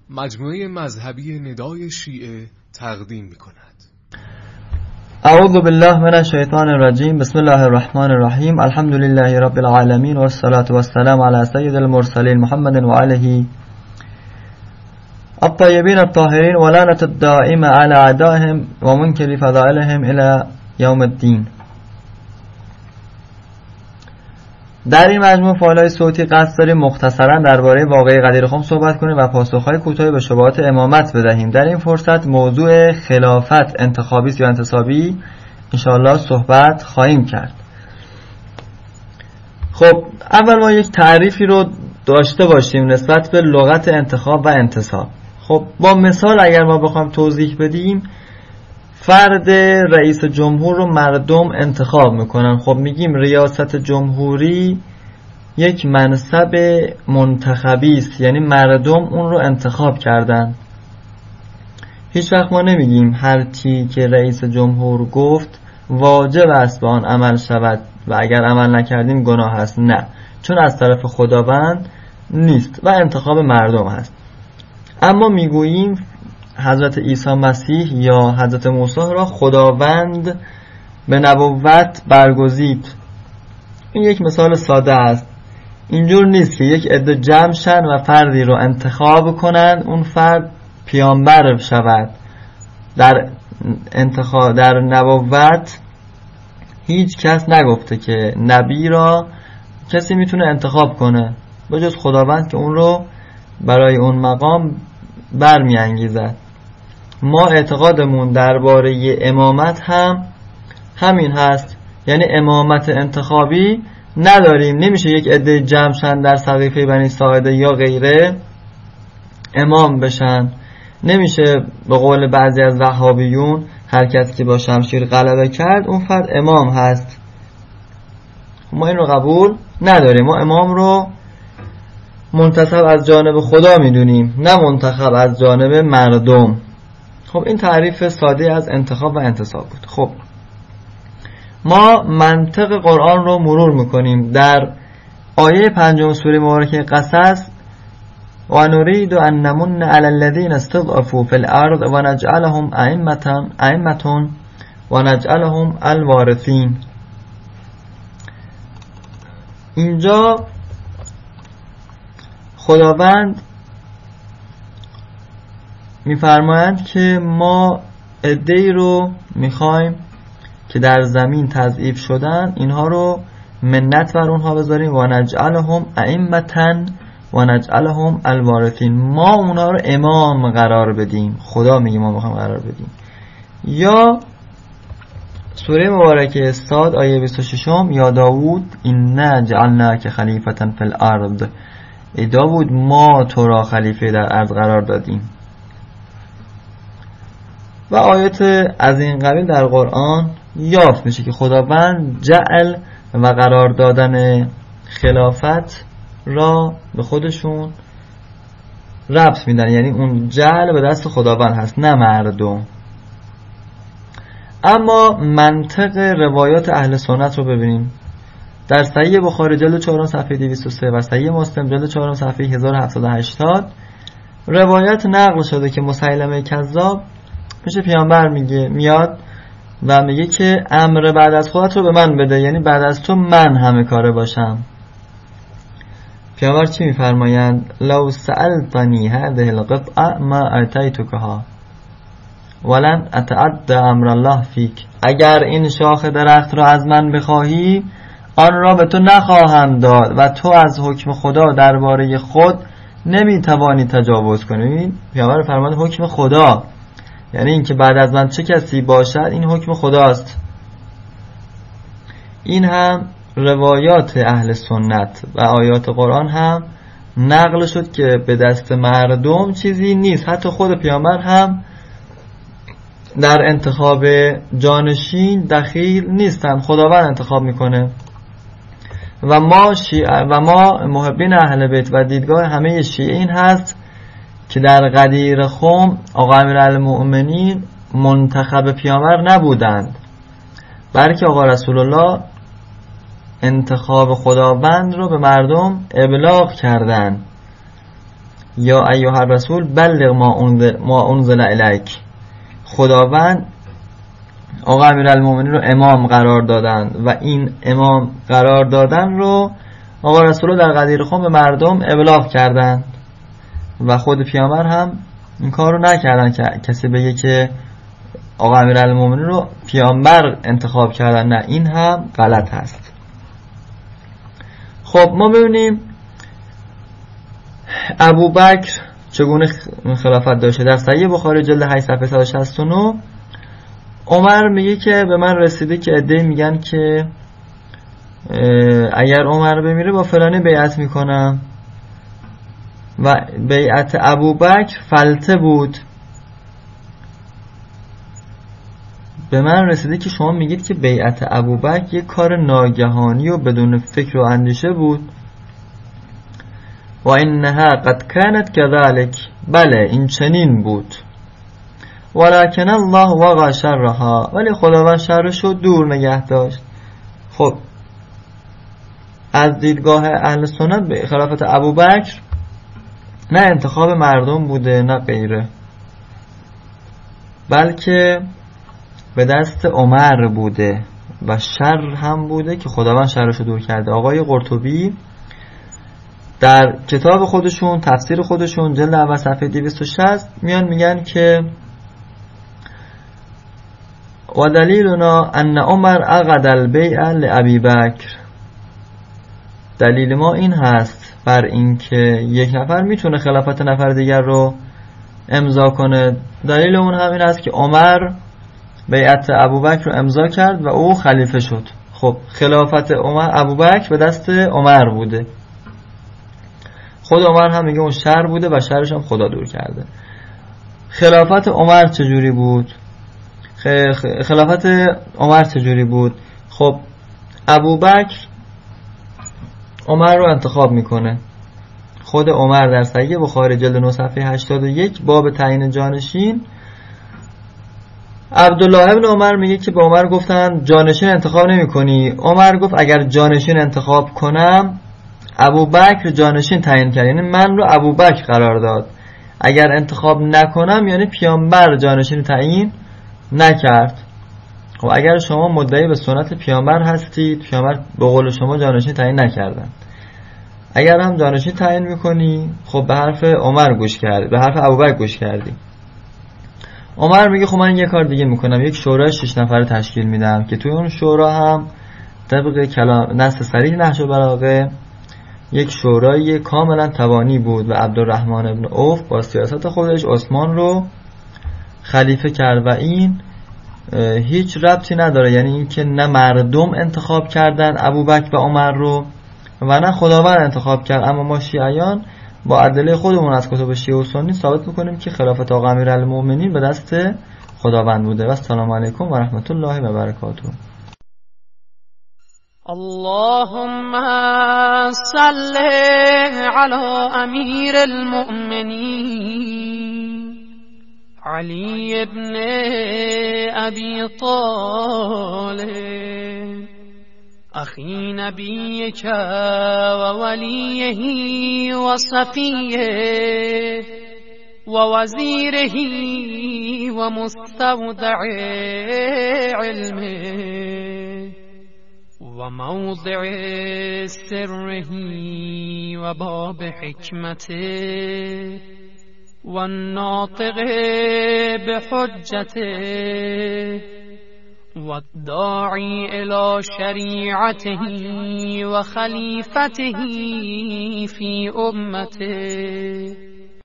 مجموعه مذهبی ندای شیعه تقدیم می‌کند. اعوذ بالله من الشیطان الرجیم. بسم الله الرحمن الرحیم. الحمد لله رب العالمین والصلاة والسلام علی سید المرسلین محمد و آله الطیبین الطاهرین و لعنة الدائمة علی اعدائهم و منکر فضائلهم الی یوم الدین. در این مجموعه فایل‌های صوتی قصد داریم مختصراً درباره واقعه قدیر خم صحبت کنیم و پاسخ‌های کوتاهی به شبهات امامت بدهیم. در این فرصت موضوع خلافت انتخابی یا انتصابی انشاءالله صحبت خواهیم کرد. خب اول ما یک تعریفی رو داشته باشیم نسبت به لغت انتخاب و انتصاب. خب با مثال اگر ما بخوایم توضیح بدیم، فرد رئیس جمهور رو مردم انتخاب میکنن. خب میگیم ریاست جمهوری یک منصب منتخبی است، یعنی مردم اون رو انتخاب کردن. هیچ وقت ما نمیگیم هر چی که رئیس جمهور گفت واجب است به آن عمل شود و اگر عمل نکردیم گناه است. نه، چون از طرف خداوند نیست و انتخاب مردم هست. اما میگوییم حضرت عیسی مسیح یا حضرت موسی را خداوند به نبوت برگزید. این یک مثال ساده است. اینجور نیست که یک عده جمع شن و فردی رو انتخاب کنند اون فرد پیامبر شود. در نبوت هیچ کس نگفته که نبی را کسی میتونه انتخاب کنه به جز خداوند که اون رو برای اون مقام برمی انگیزد. ما اعتقادمون درباره امامت هم همین هست، یعنی امامت انتخابی نداریم. نمیشه یک عده جمع شن در سقیفه بنی ساعده یا غیره امام بشن. نمیشه به قول بعضی از وهابیون هر کسی که با شمشیر غلبه کرد اون فرد امام هست. ما این رو قبول نداریم. ما امام رو منتصب از جانب خدا میدونیم، نه منتخب از جانب مردم. خب این تعریف ساده از انتخاب و انتصاب بود. خب ما منطق قرآن رو مرور میکنیم. در آیه 5 سوره مبارکه قصص و نرید ان نمن علی الذین استضعفوا فی الارض و نجعلهم ائمة و نجعلهم الوارثین. اینجا خداوند میفرمایند که ما عده‌ای رو میخوایم که در زمین تضعیف شدن اینها رو منت بر اونها بذاریم و نجعلهم ائمة و نجعلهم الوارثین. ما اونها رو امام قرار بدیم. خدا میگه ما میخوایم قرار بدیم. یا سوره مبارکه صاد آیه 26 یا داوود اینا جعلناک خلیفة فی الارض. ای داوود ما تو را خلیفه در ارض قرار دادیم. و آیات از این قبیل در قرآن یافت میشه که خداوند جعل و قرار دادن خلافت را به خودشون ربط میدن، یعنی اون جعل به دست خداوند هست نه مردم. اما منطق روایات اهل سنت رو ببینیم. در صحیح بخاری جلد 4 صفحه 203 و صحیح مسلم جلد 4 صفحه 1780 روایت نقل شده که مسیلمه کذاب میشه پیامبر میاد و میگه که امر بعد از خودت رو به من بده، یعنی بعد از تو من همه کاره باشم. پیامبر چی میفرمایند؟ لو سألتنی هذه القطعه ما اتیتکها ولن اتعدى امر الله فیک. اگر این شاخ درخت را از من بخواهی آن را به تو نخواهم داد و تو از حکم خدا درباره خود نمیتوانی تجاوز کنی. پیامبر فرمان حکم خدا یعنی این که بعد از من چه کسی باشد این حکم خداست. این هم روایات اهل سنت و آیات قرآن هم نقل شد که به دست مردم چیزی نیست. حتی خود پیامبر هم در انتخاب جانشین دخیل نیستن، خداوند انتخاب میکنه. و ما محبین اهل بیت و دیدگاه همه شیعه این هست که در قدیر خم آقا امیرالمؤمنین منتخب پیامبر نبودند، بلکه آقا رسول الله انتخاب خداوند رو به مردم ابلاغ کردند یا ایها الرسول بلغ ما انزل الیک. خداوند آقا امیرالمومنین رو امام قرار دادن و این امام قرار دادن رو آقا رسول رو در غدیر خم به مردم ابلاغ کردن و خود پیامبر هم این کار رو نکردن که کسی بگه که آقا امیرالمومنین رو پیامبر انتخاب کردن. نه، این هم غلط هست. خب ما ببینیم ابوبکر چگونه خلافت داشته. در صحیح بخاری جلد 8 صفحه 169 عمر میگه که به من رسیده که عده‌ای میگن که اگر عمر بمیره با فلانی بیعت میکنم و بیعت ابوبکر فلته بود. به من رسیده که شما میگید که بیعت ابوبکر یک کار ناگهانی و بدون فکر و اندیشه بود. و انها قد كانت كذلك. بله این چنین بود. ولكن الله وقع شرها. ولی خداوند شرش رو دور نگه داشت. خب از دیدگاه اهل سنت به خلافت ابوبکر نه انتخاب مردم بوده نه غیره، بلکه به دست عمر بوده و شر هم بوده که خداوند شرش رو دور کرده. آقای قرطبی در کتاب خودشون تفسیر خودشون جلد اول صفحه 260 میان میگن که و دلیلنا ان عمر عقد البیع لابی بکر. دلیل ما این هست بر این که یک نفر میتونه خلافت نفر دیگر رو امضا کنه. دلیل اون همین است که عمر بیعت ابوبکر رو امضا کرد و او خلیفه شد. خب خلافت ابوبکر به دست عمر بوده. خود عمر هم میگه اون شر بوده و شرش هم خدا دور کرده. خلافت عمر چجوری بود؟ خلافت عمر چجوری بود؟ خب ابوبکر عمر رو انتخاب میکنه. خود عمر در صحیح بخاری جلد 9 صفحه 81 باب تعیین جانشین، عبدالله ابن عمر میگه که به عمر گفتن جانشین انتخاب نمی کنی. عمر گفت اگر جانشین انتخاب کنم ابوبکر جانشین تعیین کرد، یعنی من رو ابوبکر قرار داد. اگر انتخاب نکنم یعنی پیامبر جانشین تعیین نکرد. خب اگر شما مدعی به سنت پیامبر هستید، پیامبر به قول شما جانشین تعیین نکردن، اگر هم جانشین تعیین میکنی خب به حرف عمر گوش کردی، به حرف ابوبکر گوش کردی. عمر میگه خب من یه کار دیگه میکنم، یک شورای 6 نفره تشکیل میدم که توی اون شورا هم طبق کلام نص صریح نهج البلاغه یک شورای کاملا توانی بود و عبدالرحمن ابن عوف با سیاست خودش عثمان رو خلیفه کرد و این هیچ ربطی نداره، یعنی این که نه مردم انتخاب کردن ابوبکر و عمر رو و نه خداوند انتخاب کرد. اما ما شیعیان با ادله خودمون از کتب شیعه و سنی ثابت میکنیم که خلافت آقا امیرالمومنین به دست خداوند بوده. و السلام علیکم و رحمت الله و برکاته. اللهم صل على امیر المؤمنین علی ابن ابی طالب اخی نبیک و ولیه و صفیه و وزیره و مستودع علمه و موضع سره و باب حکمته و الناطق بحجته و الداعی الى شریعته و خلیفته فی امته